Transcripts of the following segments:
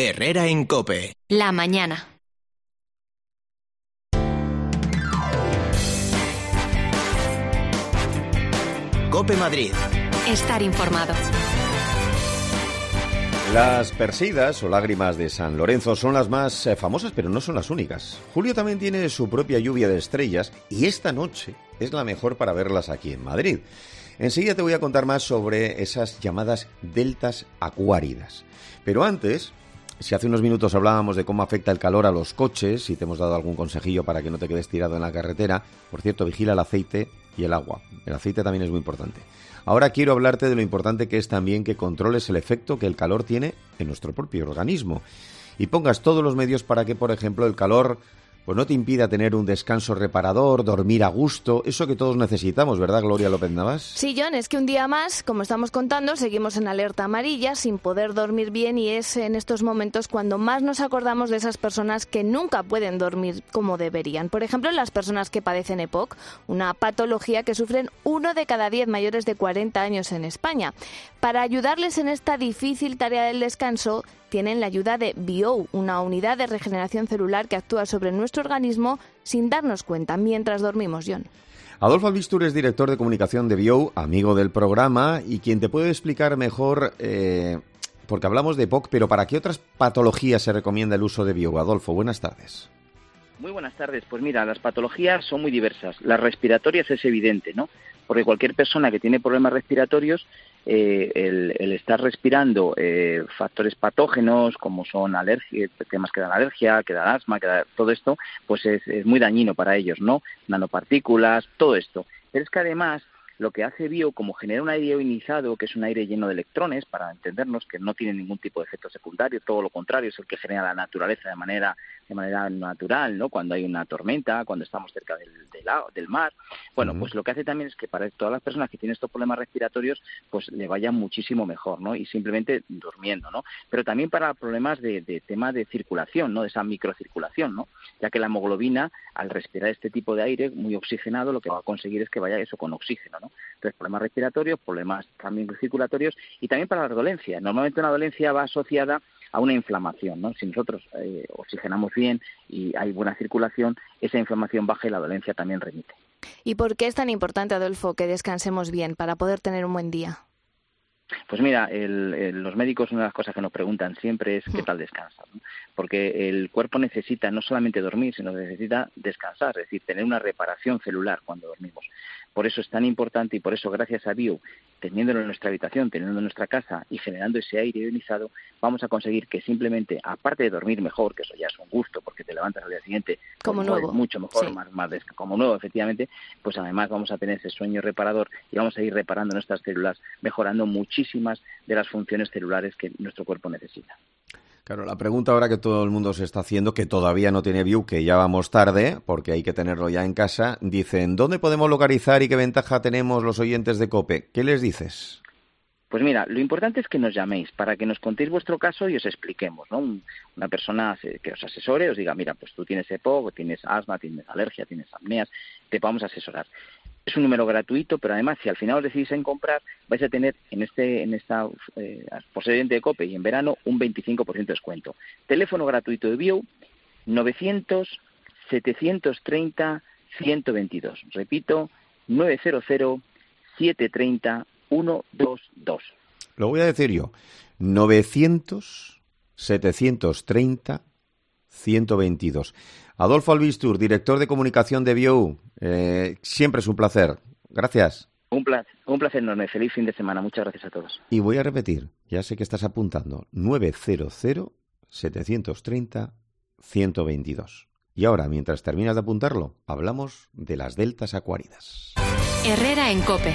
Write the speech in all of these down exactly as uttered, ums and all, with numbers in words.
Herrera en COPE. La mañana. COPE Madrid. Estar informado. Las Perseidas o lágrimas de San Lorenzo son las más eh, famosas, pero no son las únicas. Julio también tiene su propia lluvia de estrellas y esta noche es la mejor para verlas aquí en Madrid. Enseguida te voy a contar más sobre esas llamadas deltas acuáridas. Pero antes, si hace unos minutos hablábamos de cómo afecta el calor a los coches y te hemos dado algún consejillo para que no te quedes tirado en la carretera, por cierto, vigila el aceite y el agua. El aceite también es muy importante. Ahora quiero hablarte de lo importante que es también que controles el efecto que el calor tiene en nuestro propio organismo y pongas todos los medios para que, por ejemplo, el calor pues no te impida tener un descanso reparador, dormir a gusto, eso que todos necesitamos, ¿verdad, Gloria López Navas? Sí, John, es que un día más, como estamos contando, seguimos en alerta amarilla, sin poder dormir bien, y es en estos momentos cuando más nos acordamos de esas personas que nunca pueden dormir como deberían. Por ejemplo, las personas que padecen E P O C, una patología que sufren uno de cada diez mayores de cuarenta años en España. Para ayudarles en esta difícil tarea del descanso, tienen la ayuda de Biou, una unidad de regeneración celular que actúa sobre nuestro organismo sin darnos cuenta mientras dormimos, John. Adolfo Albistur es director de comunicación de Biou, amigo del programa, y quien te puede explicar mejor, eh, porque hablamos de E P O C, pero ¿para qué otras patologías se recomienda el uso de Biou? Adolfo, buenas tardes. Muy buenas tardes. Pues mira, las patologías son muy diversas. Las respiratorias es evidente, ¿no? Porque cualquier persona que tiene problemas respiratorios, eh, el, el estar respirando eh, factores patógenos como son alergia, temas que dan alergia, que dan asma, que da, todo esto, pues es, es muy dañino para ellos, ¿no? Nanopartículas, todo esto. Pero es que además lo que hace Biou, como genera un aire ionizado, que es un aire lleno de electrones, para entendernos, que no tiene ningún tipo de efecto secundario, todo lo contrario, es el que genera la naturaleza de manera de manera natural, ¿no? Cuando hay una tormenta, cuando estamos cerca del, del, del mar. Bueno, uh-huh. Pues lo que hace también es que para todas las personas que tienen estos problemas respiratorios, pues le vaya muchísimo mejor, ¿no? Y simplemente durmiendo, ¿no? Pero también para problemas de, de tema de circulación, ¿no? De esa microcirculación, ¿no? Ya que la hemoglobina, al respirar este tipo de aire muy oxigenado, lo que va a conseguir es que vaya eso con oxígeno, ¿no? Entonces, problemas respiratorios, problemas también circulatorios y también para la dolencia. Normalmente una dolencia va asociada a una inflamación, ¿no? Si nosotros eh, oxigenamos bien y hay buena circulación, esa inflamación baja y la dolencia también remite. ¿Y por qué es tan importante, Adolfo, que descansemos bien para poder tener un buen día? Pues mira, el, el, los médicos, una de las cosas que nos preguntan siempre es qué tal descansas, ¿no? Porque el cuerpo necesita no solamente dormir, sino necesita descansar, es decir, tener una reparación celular cuando dormimos. Por eso es tan importante y por eso, gracias a Biou, teniéndolo en nuestra habitación, teniéndolo en nuestra casa y generando ese aire ionizado, vamos a conseguir que simplemente, aparte de dormir mejor, que eso ya es un gusto porque te levantas al día siguiente como nuevo, mucho mejor, sí. más, más des- como nuevo, efectivamente, pues además vamos a tener ese sueño reparador y vamos a ir reparando nuestras células, mejorando muchísimas de las funciones celulares que nuestro cuerpo necesita. Claro, la pregunta ahora que todo el mundo se está haciendo, que todavía no tiene Biou, que ya vamos tarde, porque hay que tenerlo ya en casa, dicen, ¿dónde podemos localizar y qué ventaja tenemos los oyentes de COPE? ¿Qué les dices? Pues mira, lo importante es que nos llaméis para que nos contéis vuestro caso y os expliquemos, ¿no? Un, una persona que os asesore, os diga, mira, pues tú tienes E P O C, tienes asma, tienes alergia, tienes apneas, te vamos a asesorar. Es un número gratuito, pero además, si al final os decidís en comprar, vais a tener en este en esta eh, por ser oyente de COPE y en verano un veinticinco por ciento de descuento. Teléfono gratuito de Biou, novecientos, setecientos treinta, ciento veintidós. Repito, novecientos, setecientos treinta, ciento veintidós. Lo voy a decir yo. novecientos, setecientos treinta, ciento veintidós. Adolfo Albistur, director de comunicación de Biou. Eh, siempre es un placer. Gracias. Un placer, un placer enorme. Feliz fin de semana. Muchas gracias a todos. Y voy a repetir, ya sé que estás apuntando, novecientos, setecientos treinta, ciento veintidós. Y ahora, mientras terminas de apuntarlo, hablamos de las deltas acuáridas. Herrera en COPE.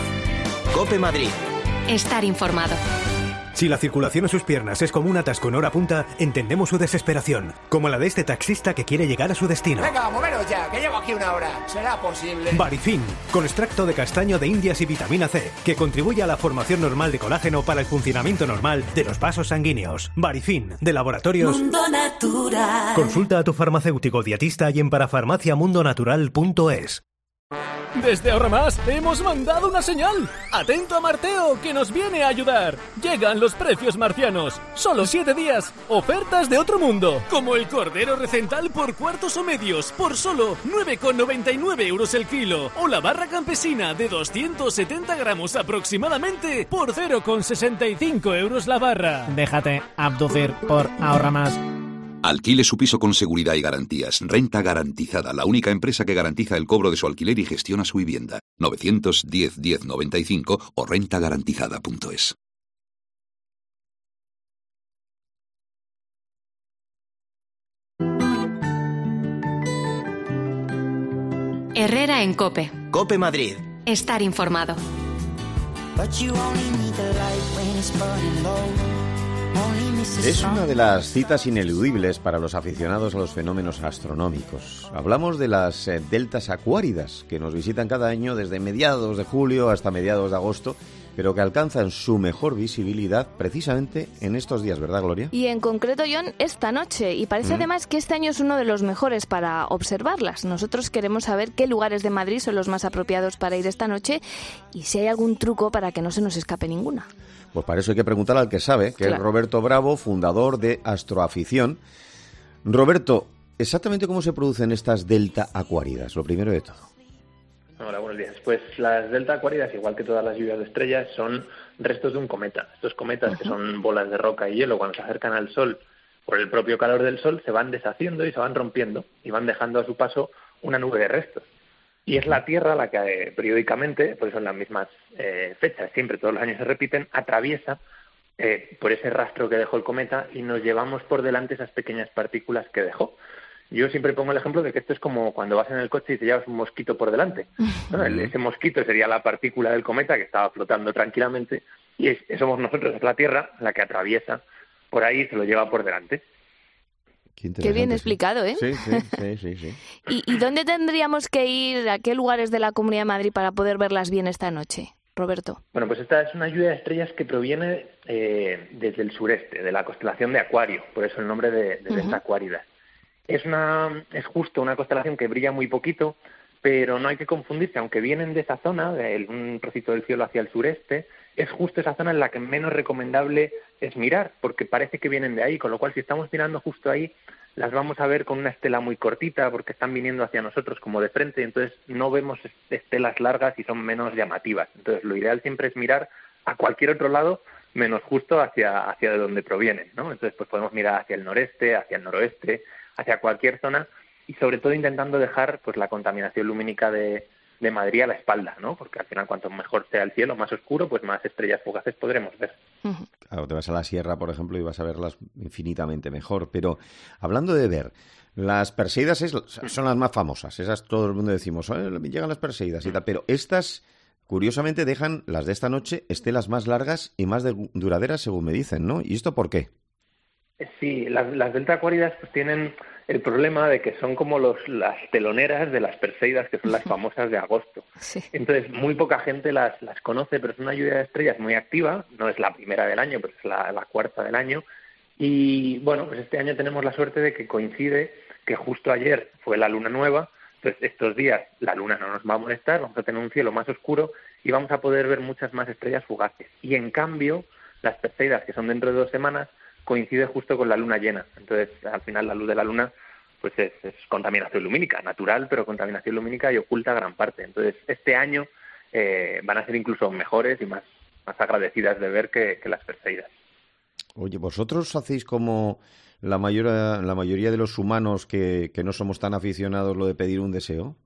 COPE Madrid. Estar informado. Si la circulación en sus piernas es como un atasco en hora punta, entendemos su desesperación, como la de este taxista que quiere llegar a su destino. Venga, moveros ya, que llevo aquí una hora. ¿Será posible? Barifin, con extracto de castaño de indias y vitamina C, que contribuye a la formación normal de colágeno para el funcionamiento normal de los vasos sanguíneos. Barifin, de Laboratorios Mundo Natural. Consulta a tu farmacéutico dietista y en parafarmaciamundonatural punto es. Desde Ahorra Más hemos mandado una señal. Atento a Marteo, que nos viene a ayudar. Llegan los precios marcianos. Solo siete días. Ofertas de otro mundo. Como el cordero recental por cuartos o medios, por solo nueve con noventa y nueve euros el kilo. O la barra campesina de doscientos setenta gramos aproximadamente por cero con sesenta y cinco euros la barra. Déjate abducir por Ahorra Más. Alquile su piso con seguridad y garantías. Renta Garantizada, la única empresa que garantiza el cobro de su alquiler y gestiona su vivienda. novecientos diez diez noventa y cinco o renta garantizada punto es. Herrera en COPE. COPE Madrid. Estar informado. Es una de las citas ineludibles para los aficionados a los fenómenos astronómicos. Hablamos de las eh, deltas acuáridas, que nos visitan cada año desde mediados de julio hasta mediados de agosto, pero que alcanzan su mejor visibilidad precisamente en estos días, ¿verdad, Gloria? Y en concreto, John, esta noche. Y parece mm. además que este año es uno de los mejores para observarlas. Nosotros queremos saber qué lugares de Madrid son los más apropiados para ir esta noche y si hay algún truco para que no se nos escape ninguna. Pues para eso hay que preguntar al que sabe, que claro. es Roberto Bravo, fundador de Astroafición. Roberto, ¿exactamente cómo se producen estas delta acuáridas? Lo primero de todo. Hola, buenos días. Pues las delta acuáridas, igual que todas las lluvias de estrellas, son restos de un cometa. Estos cometas, uh-huh. que son bolas de roca y hielo, cuando se acercan al Sol, por el propio calor del Sol, se van deshaciendo y se van rompiendo y van dejando a su paso una nube de restos. Y es la Tierra la que eh, periódicamente, por eso en las mismas eh, fechas, siempre todos los años se repiten, atraviesa eh, por ese rastro que dejó el cometa y nos llevamos por delante esas pequeñas partículas que dejó. Yo siempre pongo el ejemplo de que esto es como cuando vas en el coche y te llevas un mosquito por delante, ¿no? El, ese mosquito sería la partícula del cometa que estaba flotando tranquilamente y es, somos nosotros, es la Tierra la que atraviesa por ahí y se lo lleva por delante. Qué, Qué bien sí. explicado, ¿eh? Sí, sí, sí, sí, sí. ¿Y, ¿Y dónde tendríamos que ir, a qué lugares de la Comunidad de Madrid para poder verlas bien esta noche, Roberto? Bueno, pues esta es una lluvia de estrellas que proviene eh, desde el sureste, de la constelación de Acuario, por eso el nombre de, de uh-huh. esta acuárida. Es, una, es justo una constelación que brilla muy poquito, pero no hay que confundirse, aunque vienen de esa zona, de un trocito del cielo hacia el sureste, es justo esa zona en la que menos recomendable es mirar, porque parece que vienen de ahí, con lo cual si estamos mirando justo ahí, las vamos a ver con una estela muy cortita, porque están viniendo hacia nosotros como de frente, entonces no vemos estelas largas y son menos llamativas. Entonces lo ideal siempre es mirar a cualquier otro lado, menos justo hacia, hacia de donde provienen, ¿no? Entonces pues podemos mirar hacia el noreste, hacia el noroeste, hacia cualquier zona, y sobre todo intentando dejar pues la contaminación lumínica de, de Madrid a la espalda, ¿no? Porque al final cuanto mejor sea el cielo, más oscuro, pues más estrellas fugaces podremos ver. Claro, te vas a la sierra, por ejemplo, y vas a verlas infinitamente mejor. Pero hablando de ver, las Perseidas es, son las más famosas, esas todo el mundo decimos, ¿eh? Llegan las Perseidas y tal, pero estas, curiosamente, dejan las de esta noche estelas más largas y más de, duraderas, según me dicen, ¿no? ¿Y esto por qué? Sí, las, las delta acuáridas pues tienen el problema de que son como los, las teloneras de las Perseidas, que son las famosas de agosto. Sí. Entonces, muy poca gente las, las conoce, pero es una lluvia de estrellas muy activa, no es la primera del año, pero es la, la cuarta del año. Y bueno, pues este año tenemos la suerte de que coincide que justo ayer fue la luna nueva, entonces estos días la luna no nos va a molestar, vamos a tener un cielo más oscuro y vamos a poder ver muchas más estrellas fugaces. Y en cambio, las Perseidas, que son dentro de dos semanas, coincide justo con la luna llena. Entonces, al final, la luz de la luna pues es, es contaminación lumínica, natural, pero contaminación lumínica y oculta gran parte. Entonces, este año eh, van a ser incluso mejores y más, más agradecidas de ver que, que las Perseidas. Oye, ¿vosotros hacéis como la, mayor, la mayoría de los humanos que, que no somos tan aficionados lo de pedir un deseo?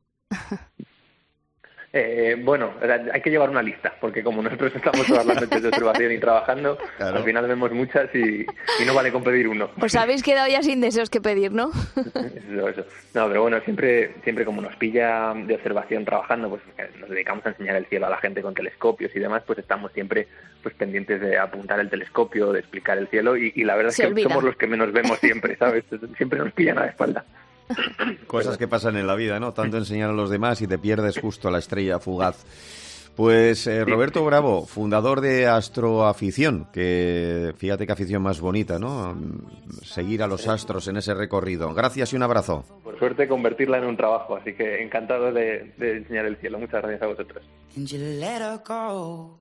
Eh, bueno, hay que llevar una lista, porque como nosotros estamos todas las noches de observación y trabajando, claro. Al final vemos muchas y, y no vale con pedir uno. Os habéis quedado ya sin deseos que pedir, ¿no? Eso, eso. No, pero bueno, siempre siempre como nos pilla de observación trabajando, pues nos dedicamos a enseñar el cielo a la gente con telescopios y demás, pues estamos siempre pues pendientes de apuntar el telescopio, de explicar el cielo y, y la verdad Se es que olvida. Somos los que menos vemos siempre, ¿sabes? Siempre nos pillan a la espalda. Cosas que pasan en la vida, ¿no? Tanto enseñar a los demás y te pierdes justo la estrella fugaz. Pues eh, Roberto Bravo, fundador de Astroafición, que fíjate qué afición más bonita, ¿no? Seguir a los astros en ese recorrido. Gracias y un abrazo. Por suerte convertirla en un trabajo, así que encantado de, de enseñar el cielo. Muchas gracias a vosotros.